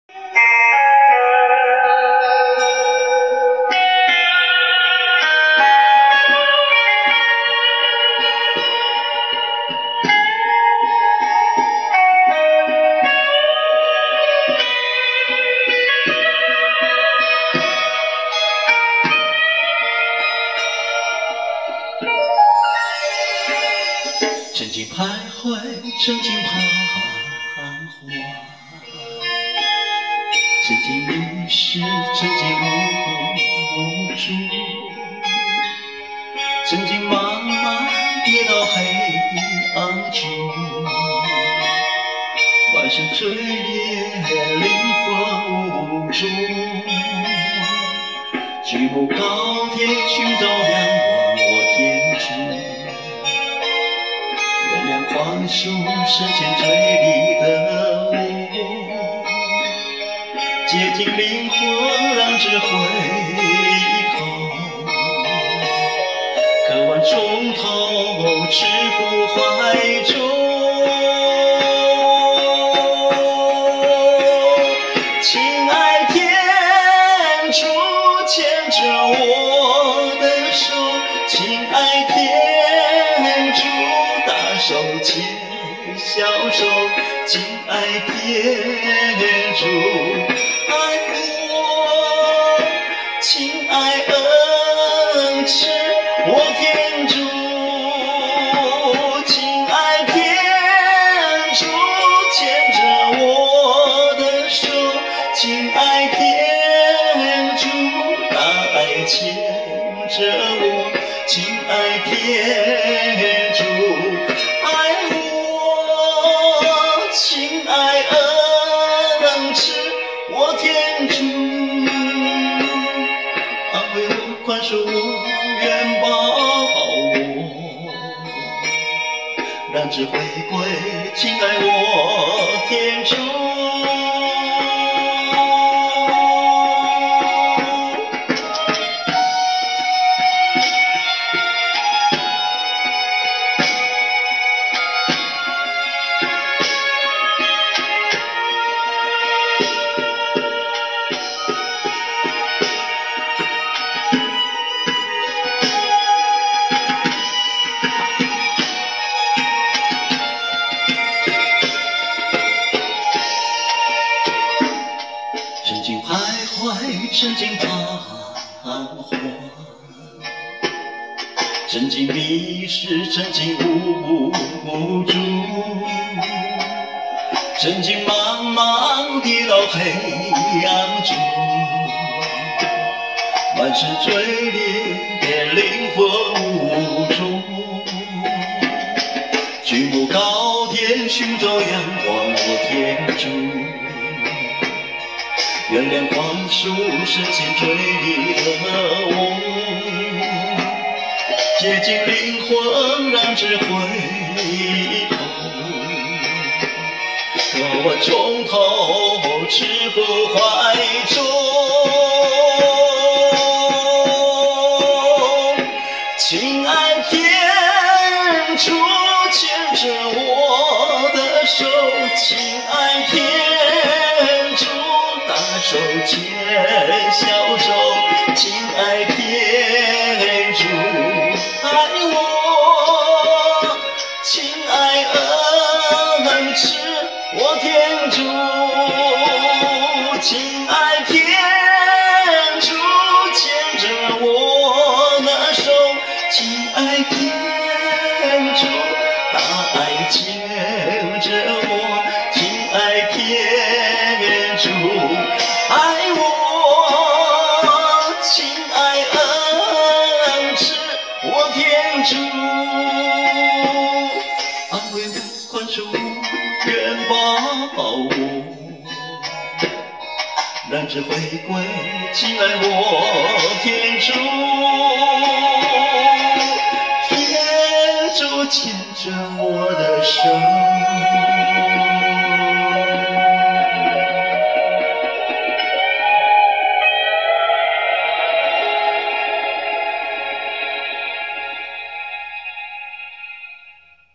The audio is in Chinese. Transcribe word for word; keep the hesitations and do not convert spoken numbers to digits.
曾经徘徊，曾经彷徨，曾经迷失，曾经无助，曾经茫茫跌到黑暗中，满身罪孽，灵魂无助，举目高天，寻找仰望我天主。 宽恕深陷罪里的我，洁净灵魂，让智慧透，渴望从头赤伏怀中。亲爱天主，牵着我的手，亲爱天主。 手牵小手，亲爱天主，爱我，亲爱恩赐我天主，亲爱天主，牵着我的手，亲爱天主，大爱牵着我，亲爱天主。 亲爱恩赐我天主，安慰我，宽恕我，愿保我，让智慧归，亲爱我天主。 曾经徘徊，曾经彷徨，曾经迷失，曾经无助，曾经茫茫跌到黑暗中，满是罪孽，灵魂无助，举目高天，寻找仰望我天主。 原谅宽恕深陷罪里的我，洁净灵魂，让智慧透，可我从头赤伏怀中。亲爱天主，牵着我的手，亲爱天主。 手牵小手，亲爱天主，爱我，亲爱恩赐我天主，亲爱天主，牵着我的手，亲爱天主，大爱牵着我，亲爱天主。 爱我，亲爱恩赐我天主，安慰我，宽恕我，愿保我，让智慧归，亲爱我天主，天主牵着我的手。